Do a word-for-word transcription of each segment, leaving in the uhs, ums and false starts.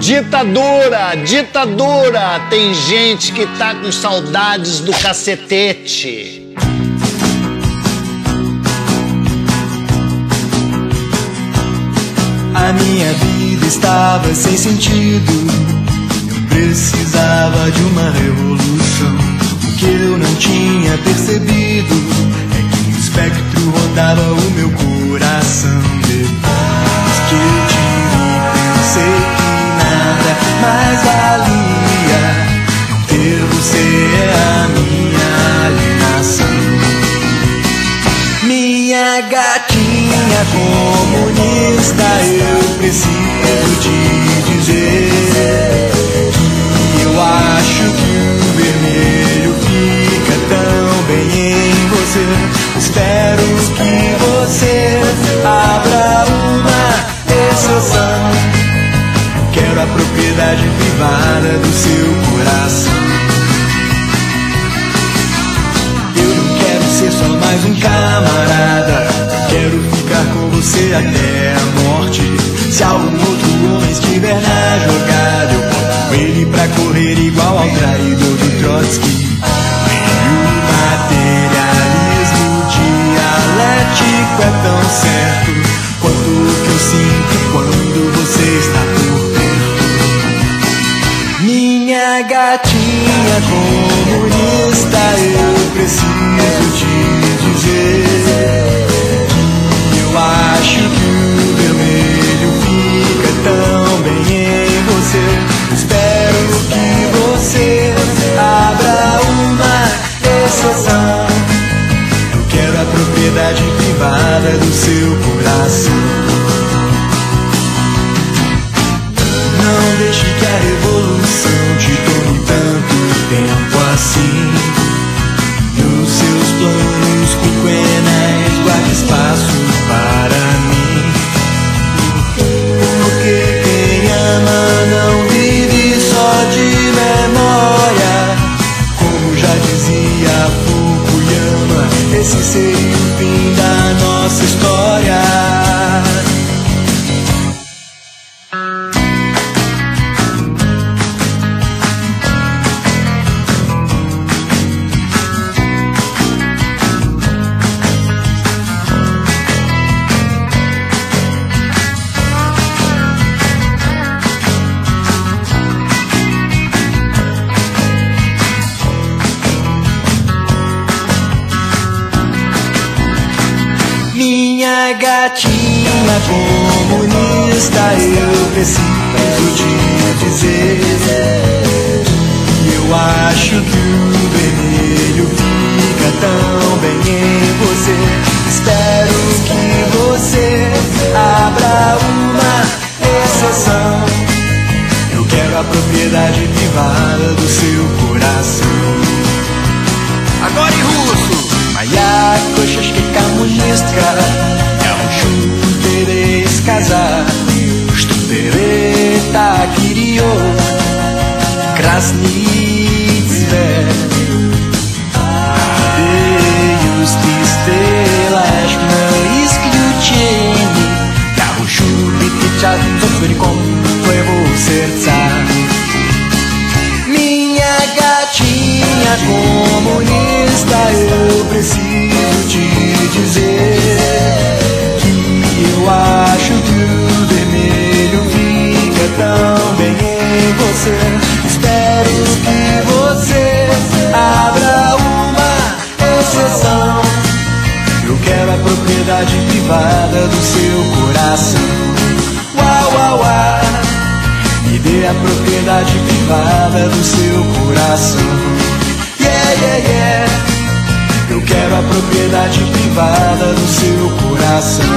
Ditadura, ditadura, tem gente que tá com saudades do cacetete. A minha vida estava sem sentido, eu precisava de uma revolução. O que eu não tinha percebido é que um espectro rodava o meu coração. Depois que eu te vi, pensei que nada mais valia. Ter você é a minha alienação. Minha gatinha comunista, eu preciso te dizer que eu acho que o vermelho fica tão bem em você. Espero que você abra uma exceção. Quero a propriedade privada do seu coração. Eu não quero ser só mais um camarada, quero ficar com você até a morte. Se algum outro homem estiver na jogada, eu boto ele pra correr igual ao traidor do Trotsky. E o materialismo dialético é tão certo quanto o que eu sinto quando você está por perto. Minha gatinha comunista, eu preciso te dizer que eu acho que o vermelho fica tão bem em você. Espero que você abra uma exceção. Eu quero a propriedade privada do seu coração. Não deixe que a revolução te tome tanto tempo assim. Nos seus planos quinquenais guarde espaço para mim. Porque quem ama não vive só de memória. Como já dizia Fukuyama, esse seria o fim da nossa história. Minha gatinha comunista, eu preciso te dizer que eu acho que o vermelho fica tão bem em você. Espero que você abra uma exceção. Eu quero a propriedade privada do seu coração. Agora em russo. Моя кошечка коммунистка, я хочу тебе сказать, что ты так ее красный цвет. Надеюсь, ты сделаешь на исключение. Я хочу лететь целиком твоего сердца. Minha gatinha comunista, eu preciso te dizer que eu acho que o vermelho fica tão bem em você. Espero que você abra uma exceção. Eu quero a propriedade privada do seu coração. Uau, uau, uau. Me dê a propriedade privada do seu coração. Yeah, yeah, yeah. Eu quero a propriedade privada do seu coração.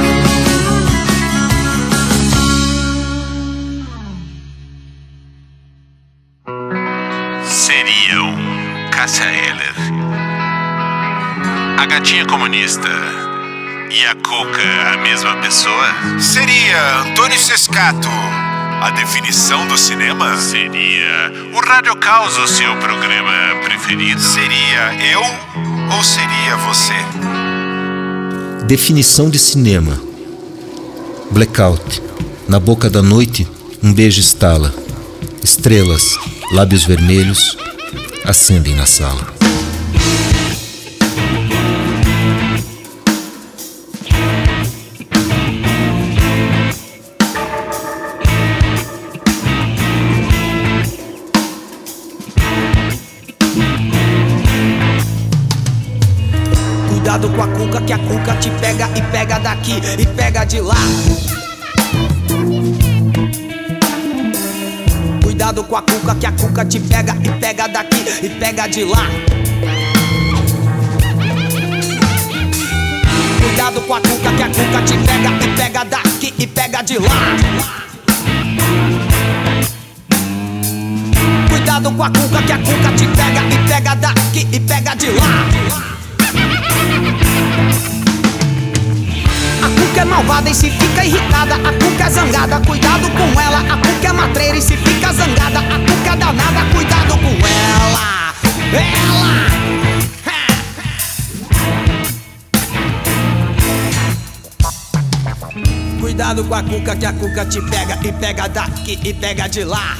Seriam Cássia Eller, a gatinha comunista e a Cuca a mesma pessoa? Seria Antônio Sescato a definição do cinema? Seria o Rádio Caos o seu programa preferido? Seria eu ou seria você? Definição de cinema: blackout. Na boca da noite, um beijo estala. Estrelas, lábios vermelhos, acendem na sala. Cuidado com a cuca, que a cuca te pega e pega daqui e pega de lá. Cuidado com a cuca, que a cuca te pega e pega daqui e pega de lá. Cuidado com a cuca, que a cuca te pega e pega daqui e pega de lá. Cuidado com a cuca, que a cuca te pega e pega daqui e pega de lá. A cuca é malvada e se fica irritada, a cuca é zangada, cuidado com ela. A cuca é matreira e se fica zangada, a cuca é danada, cuidado com ela. Ela! Cuidado com a cuca, que a cuca te pega e pega daqui e pega de lá.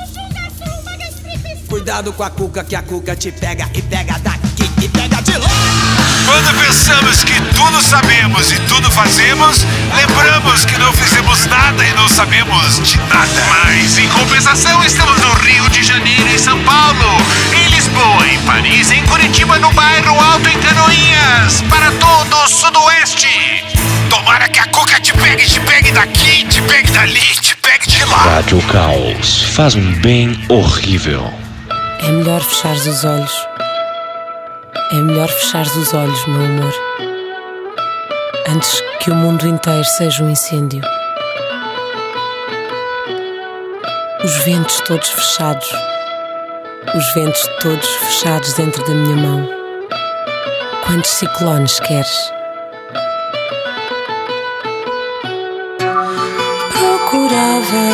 Cuidado com a cuca, que a cuca te pega e pega daqui e pega de lá. Quando pensamos que tudo sabemos e tudo fazemos, lembramos que não fizemos nada e não sabemos de nada. Mas, em compensação, estamos no Rio de Janeiro, em São Paulo, em Lisboa, em Paris, em Curitiba, no bairro Alto, em Canoinhas, para todo o Sudoeste. Tomara que a cuca te pegue, te pegue daqui, te pegue dali, te pegue de lá. Rádio Caos faz um bem horrível. É melhor fechares os olhos. É melhor fechares os olhos, meu amor, antes que o mundo inteiro seja um incêndio. Os ventos todos fechados, os ventos todos fechados dentro da minha mão. Quantos ciclones queres? Procurava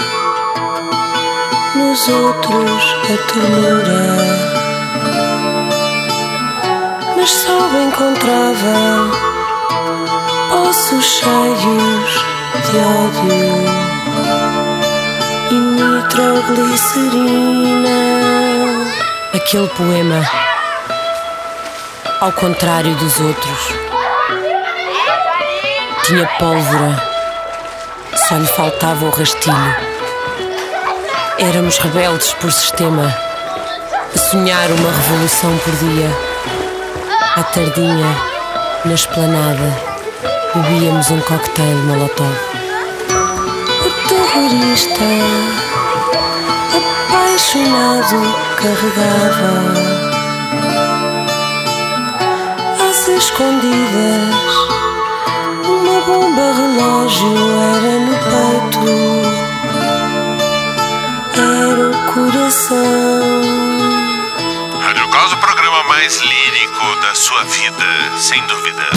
nos outros a ternura, mas só encontrava poços cheios de ódio e nitroglicerina. Aquele poema, ao contrário dos outros, tinha pólvora, só lhe faltava o rastilho. Éramos rebeldes por sistema, a sonhar uma revolução por dia. À tardinha, na esplanada, bebíamos um cocktail molotov. O terrorista, apaixonado, carregava às escondidas uma bomba relógio. Era no peito, era o coração. Rádio Caos, o programa mais lírico da sua vida, sem dúvida.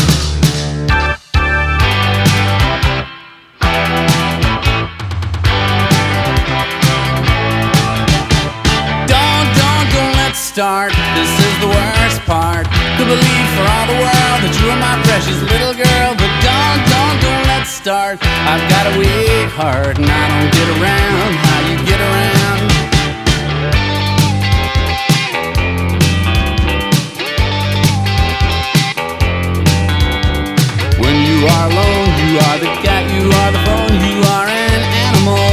Don't, don't, don't let's start. This is the worst part. To believe for all the world that you are my precious little girl. But don't, don't, don't let's start. I've got a weak heart and I don't get around how you get around. When you are alone, you are the cat, you are the phone, you are an animal.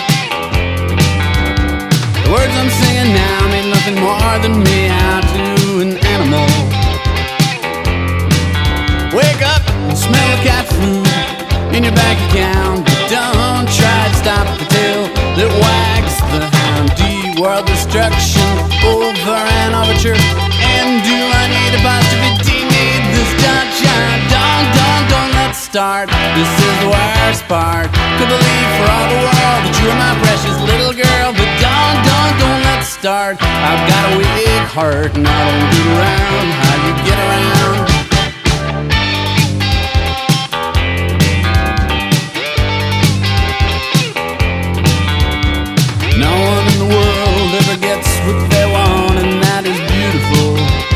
The words I'm singing now mean nothing more than me out to an animal. Wake up and smell the cat food in your bank account, but don't try to stop the tail that wags the hound. D-world destruction over an overture. And do I need a positivity? Need this touch? Don't, don't, don't let's start. This is the worst part. Could believe for all the world that you are my precious little girl. But don't, don't, don't let's start. I've got a weak heart and I don't get around how you get around. No one in the world ever gets what they want, and that is beautiful.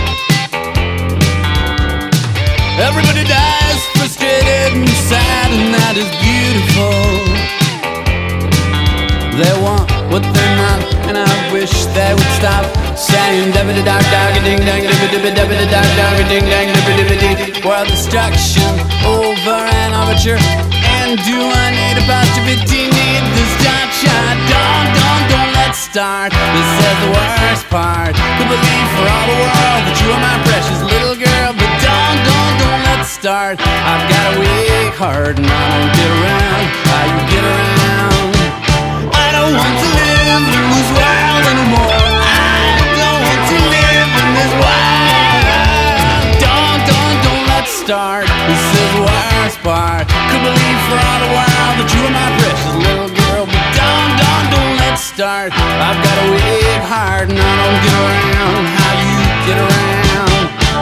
Everybody dies frustrated and sad, and that is beautiful. They want what they're not, and I wish they would stop saying dabba da dog dog ding dang dabba dabba dabba da dog dog ding dang dabba dabba dee. World destruction over an overture. And do I need apostrophe D? Need this dot shot? Don't, don't, don't let's start. This is the worst part. Could believe for all the world that you are my precious little girl, but don't, don't, don't let's start. I've got a weak heart and I don't get around how you get around. I don't want to live in this world anymore. I don't want to live in this world. Don't, don't, don't let's start. This is the worst part. Could believe for all the world that you are my precious little girl, but don't, don't, don't let's start. I've got a weak heart and I don't get around how you get around.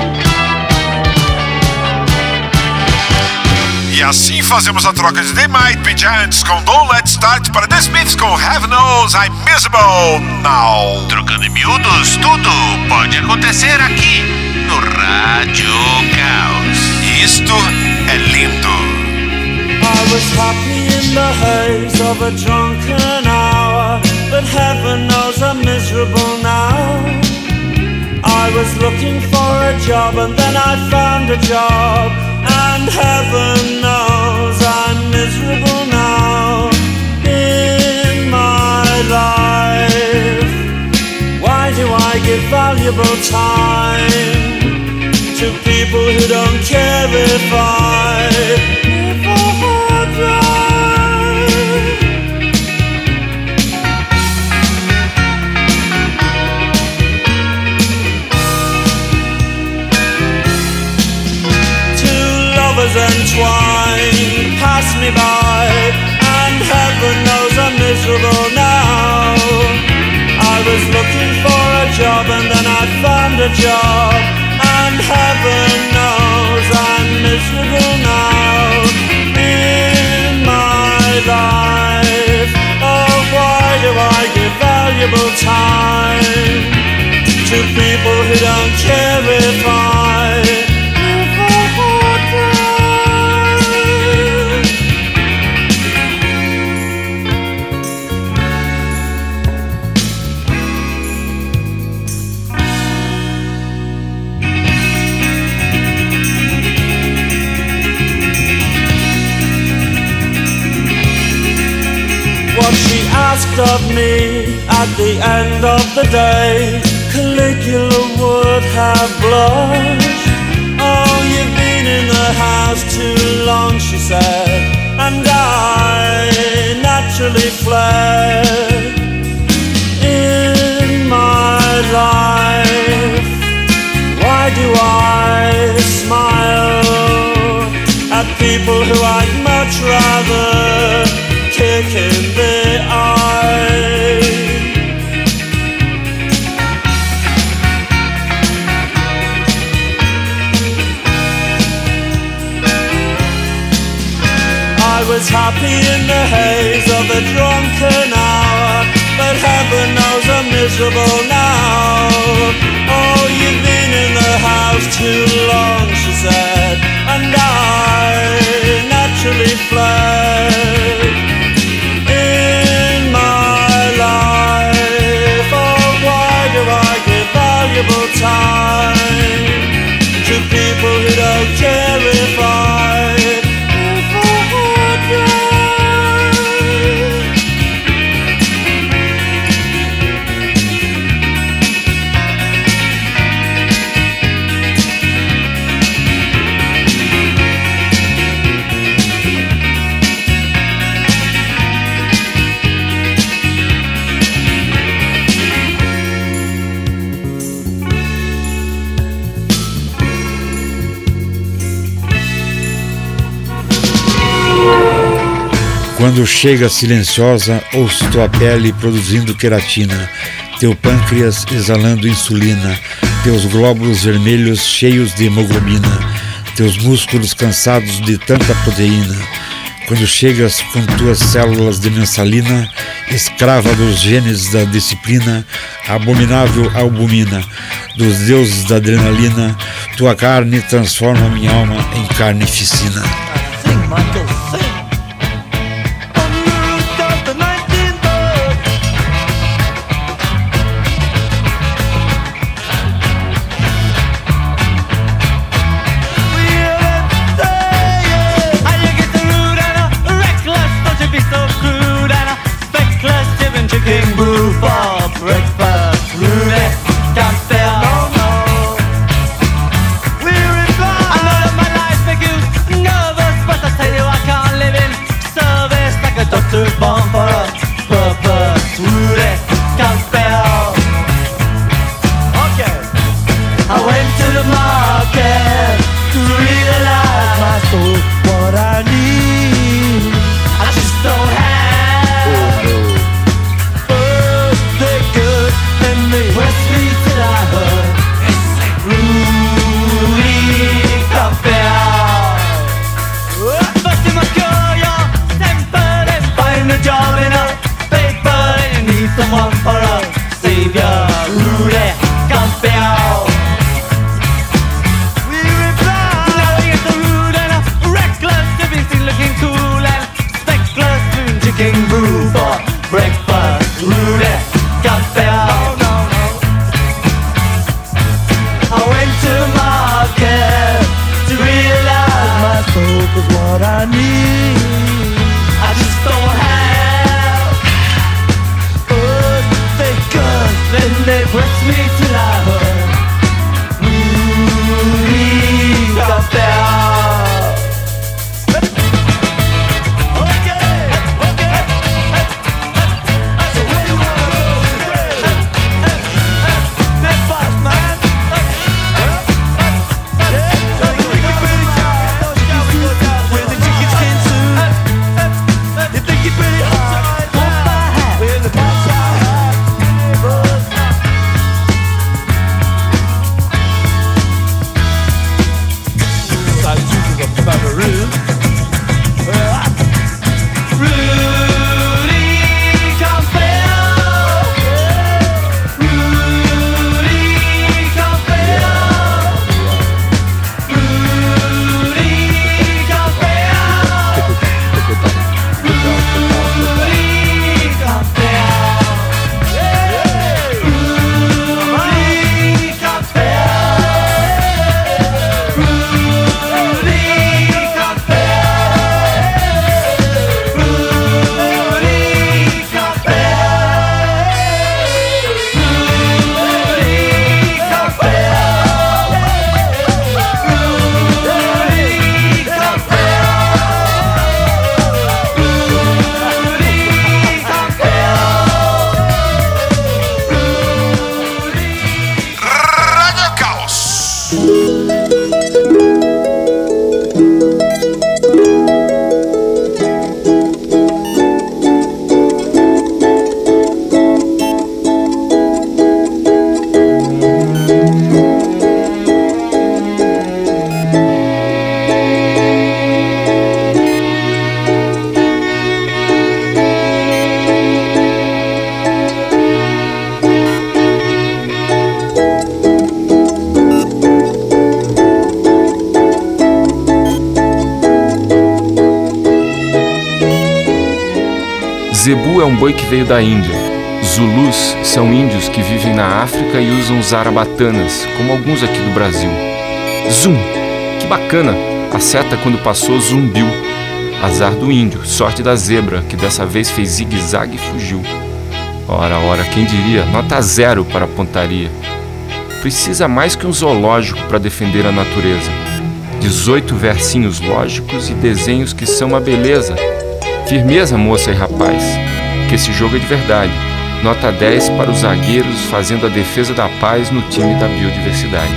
E assim fazemos a troca de The Might Be Giants com Don't Let's Start para The Smiths com Heaven Knows I'm Miserable Now. Trocando em miúdos, tudo pode acontecer aqui no Rádio Caos. E isto é lindo. I was happy in the haze of a drunken hour, but heaven knows I'm miserable now. I was looking for a job and then I found a job, and heaven knows I'm miserable now. In my life, why do I give valuable time to people who don't care if I live or die? Two lovers entwined pass me by, and heaven knows I'm miserable now. I was looking for a job and then I found a job, and heaven knows I'm miserable now. In my life, oh why do I give valuable time to people who don't care if I live or die? What she asked of me at the end of the day, Caligula would have blushed. Oh, you've been in the house too long, she said, and I naturally fled. In my life, why do I smile at people who I'd much rather kick in the eye? I was happy in the haze of a drunken hour, but heaven knows I'm miserable now. Oh, you've been in the house too long, she said, and I naturally fled. In my life, oh, why do I give valuable time to people who don't care if I live or die? Quando chega silenciosa, ouço tua pele produzindo queratina, teu pâncreas exalando insulina, teus glóbulos vermelhos cheios de hemoglobina, teus músculos cansados de tanta proteína. Quando chegas com tuas células de mensalina, escrava dos genes da disciplina, abominável albumina, dos deuses da adrenalina, tua carne transforma minha alma em carnificina. Sing, Michael, sing. On the roof of the nineteen bird, food for breakfast. Roulette, café. Oh, no, no. I went to market to realize my soul is what I need. I just don't have good figures. Then they press me till I hurt. Ooh, café. Zebu é um boi que veio da Índia. Zulus são índios que vivem na África e usam zarabatanas, como alguns aqui do Brasil. Zum! Que bacana! A seta, quando passou, zumbiu. Azar do índio, sorte da zebra, que dessa vez fez zigue-zague e fugiu. Ora, ora, quem diria? Nota zero para a pontaria. Precisa mais que um zoológico para defender a natureza. dezoito versinhos lógicos e desenhos que são uma beleza. Firmeza, moça e rapaz, que esse jogo é de verdade. Nota dez para os zagueiros fazendo a defesa da paz no time da biodiversidade.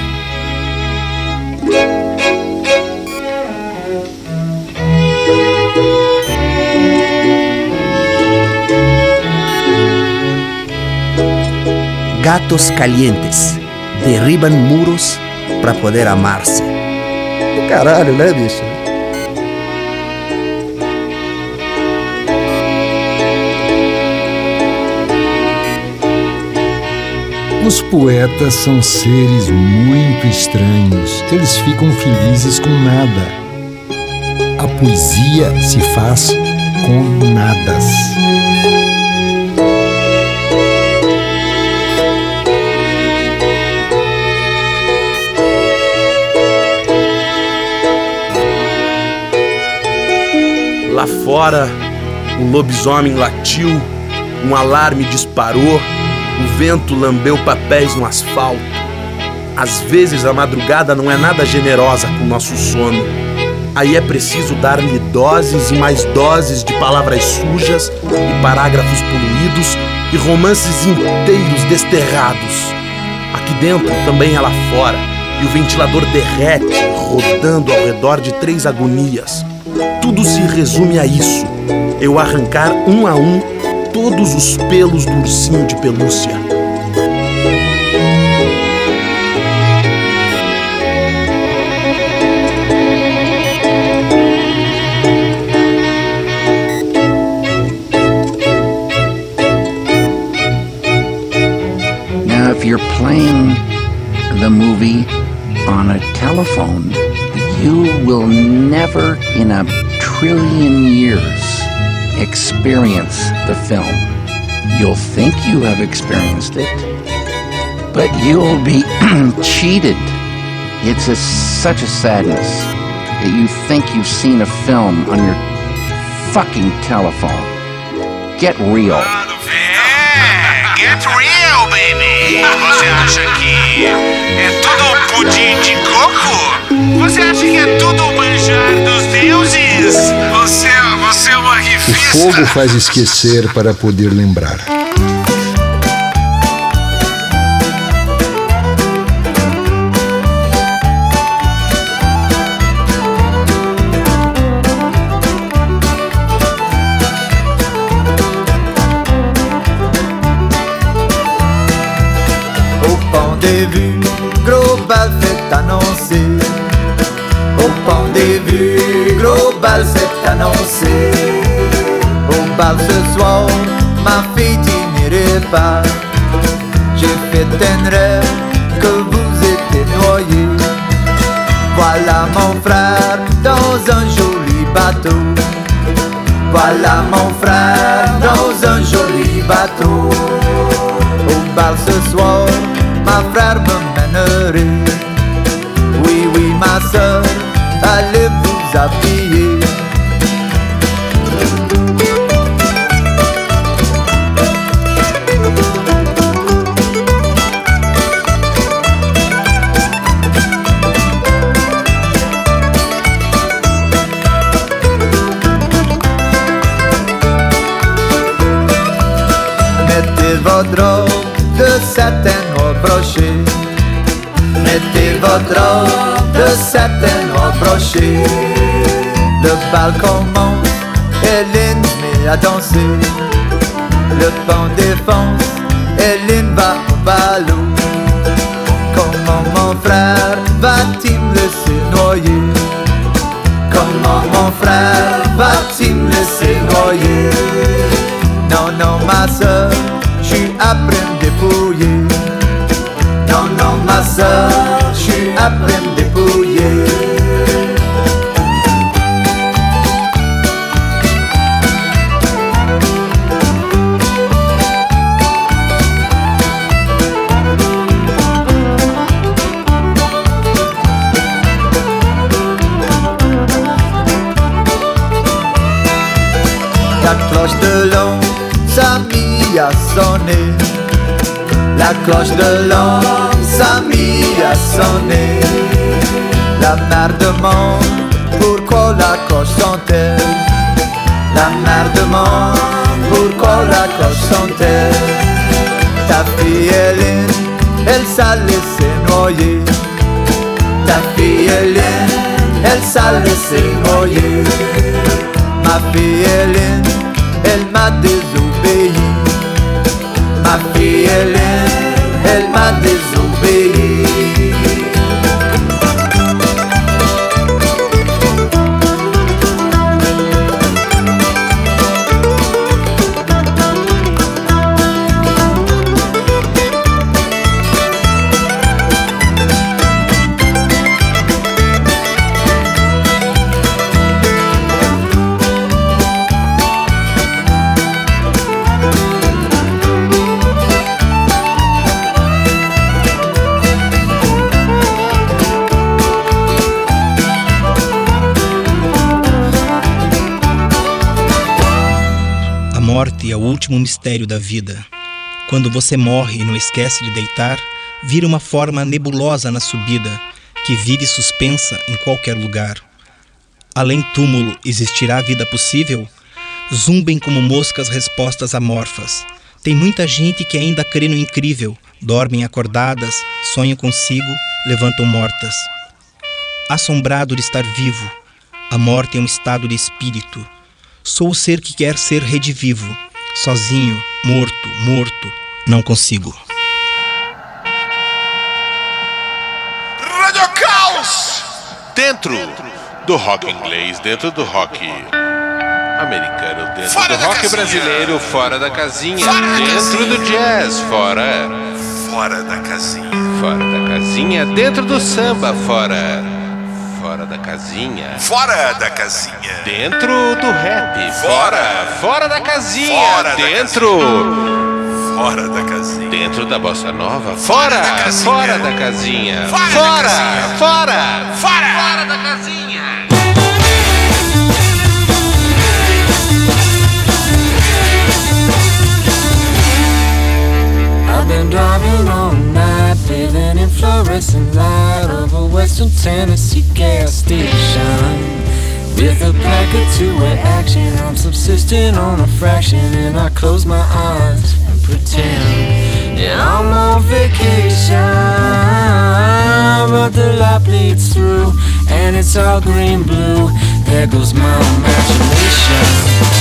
Gatos calientes derribam muros para poder amar-se. Caralho, né, bicho? Os poetas são seres muito estranhos. Eles ficam felizes com nada. A poesia se faz com nadas. Lá fora, um lobisomem latiu, um alarme disparou. O vento lambeu papéis no asfalto. Às vezes a madrugada não é nada generosa com o nosso sono. Aí é preciso dar-lhe doses e mais doses de palavras sujas e parágrafos poluídos e romances inteiros desterrados. Aqui dentro também é lá fora, e o ventilador derrete, rodando ao redor de três agonias. Tudo se resume a isso: eu arrancar um a um todos os pelos do ursinho de pelúcia. Now, if you're playing the movie on a telephone, you will never in a trillion years experience the film. You'll think you have experienced it, but you'll be cheated. It's a, such a sadness that you think you've seen a film on your fucking telephone. Get real. É, get real, baby. Você acha que é tudo pudim de coco? Você acha que é tudo manjar dos deuses? Você, você é uma O revista. fogo faz esquecer para poder lembrar. Rendez-vous global c'est annoncé. Au rendez-vous global c'est annoncé. Au bal ce soir, ma fille tu n'irais pas. J'ai fait un rêve que vous étiez noyé. Voilà mon frère dans un joli bateau. Voilà mon frère dans un joli bateau. Au bal ce soir, ma frère me mènerait. Oui, oui, ma soeur, allez vous habiller. Mettez votre robe de satin noir broché. Mettez votre robe de satin noir broché. Le bal commence, Hélène met à danser. Le pan défonce, Hélène va au ballot. Comment mon frère va-t-il me laisser noyer? Comment mon frère va-t-il me laisser noyer? Non, non, ma soeur, j'suis après me dépouiller. Non, non, ma soeur, j'suis après me dépouiller. La cloche de l'an, sa mis a sonné. La cloche de l'an, sa mis a sonné. La mère demande pourquoi la cloche sonne-t-elle. La mère demande pourquoi la cloche sonne-t-elle. Ta fille Hélène, elle s'est laissée noyer. Ta fille Hélène, elle s'est laissée noyer. Ma fille Hélène, elle m'a désobéi. Ma fille Hélène, elle m'a désobéi. A morte é o último mistério da vida. Quando você morre e não esquece de deitar, vira uma forma nebulosa na subida, que vive suspensa em qualquer lugar. Além túmulo, existirá vida possível? Zumbem como moscas respostas amorfas. Tem muita gente que ainda crê no incrível, dormem acordadas, sonham consigo, levantam mortas. Assombrado de estar vivo, a morte é um estado de espírito. Sou o ser que quer ser redivivo. Sozinho, morto, morto, não consigo. Radio Caos! Dentro do rock inglês, dentro do rock americano, dentro fora do rock casinha. Brasileiro, fora da casinha, fora dentro casinha. Do jazz, fora. Fora da casinha. Fora da casinha, dentro do samba, fora. fora da casinha. Fora da casinha. Dentro do rap. Fora. Fora da casinha. Fora Dentro. Da casinha. Fora da casinha. Dentro da bossa nova. Fora Fora. da casinha. Fora da casinha. Fora. Fora. Da casinha. Fora. Fora. Fora da casinha. I've been driving all night, living in fluorescent light of a Western Tennessee gas station. With a placard to wear action, I'm subsisting on a fraction, and I close my eyes and pretend that I'm on vacation. But the light bleeds through, and it's all green blue. There goes my imagination.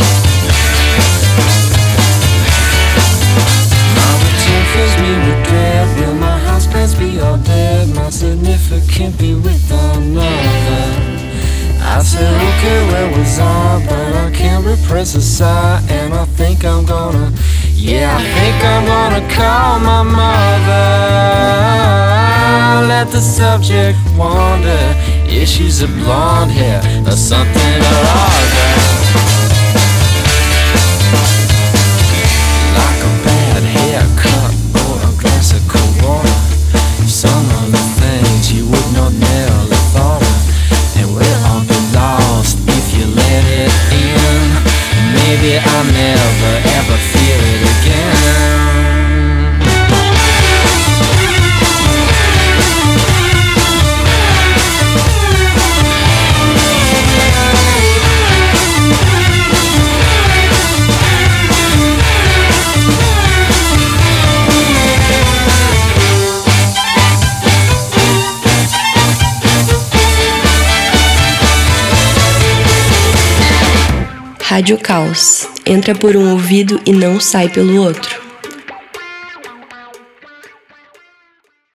Fills me with dread. Will my housepants be all dead? My significant be with another. I said okay, where was I? But I can't repress a sigh, and I think I'm gonna, yeah, I think I'm gonna call my mother. Let the subject wonder if she's a blonde hair or something or other. Like a bad haircut, some of the things you would not never thought of, and we'll all be lost if you let it in. Maybe I'll never ever feel it again. Rádio Caos. Entra por um ouvido e não sai pelo outro.